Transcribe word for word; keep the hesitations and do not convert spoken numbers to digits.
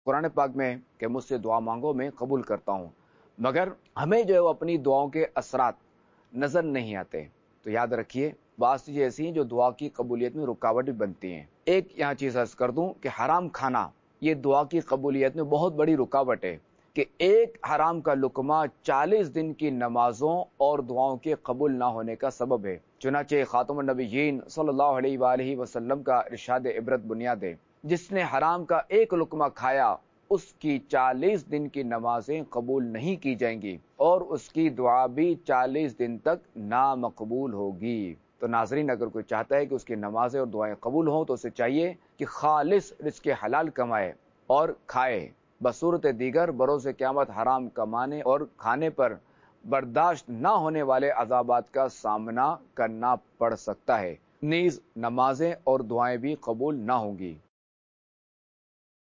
कुरान पाक में कि मुझसे दुआ मांगो मैं कबूल करता हूँ, मगर हमें जो है वो अपनी दुआओं के असरात नज़र नहीं आते। तो याद रखिए, बात चीज़ें ऐसी हैं जो दुआ की कबूलियत में रुकावट भी बनती हैं। एक यहाँ चीज़ अर्ज़ कर दूँ कि हराम खाना ये दुआ की कबूलियत में बहुत बड़ी रुकावट है कि एक हराम का लुकमा चालीस दिन की नमाजों और दुआओं के कबूल ना होने का सबब है। चुनाचे खातमुन नबिय्यीन सल्लल्लाहु अलैहि वसल्लम का इरशाद इबरत बुनियाद है, जिसने हराम का एक लुकमा खाया उसकी चालीस दिन की नमाजें कबूल नहीं की जाएंगी और उसकी दुआ भी चालीस दिन तक नामकबूल होगी। तो नाजरीन, अगर कोई चाहता है कि उसकी नमाजें और दुआएं कबूल हों तो उसे चाहिए कि खालिस रिज़्क़ हलाल कमाए और खाए। बसूरत दीगर बरोज़ क़यामत हराम कमाने और खाने पर बर्दाश्त ना होने वाले अज़ाबात का सामना करना पड़ सकता है। नीज़ नमाजें और दुआएं भी कबूल ना होंगी।